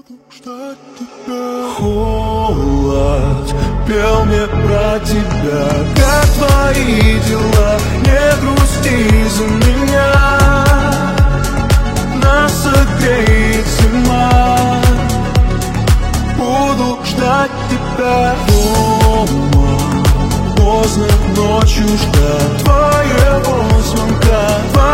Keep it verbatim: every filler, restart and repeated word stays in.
ждать тебя. Холод пел мне про тебя. Как твои дела? Не грусти за меня. Нас согреет зима. Буду ждать тебя дома. Поздно ночью ждать твоего звонка.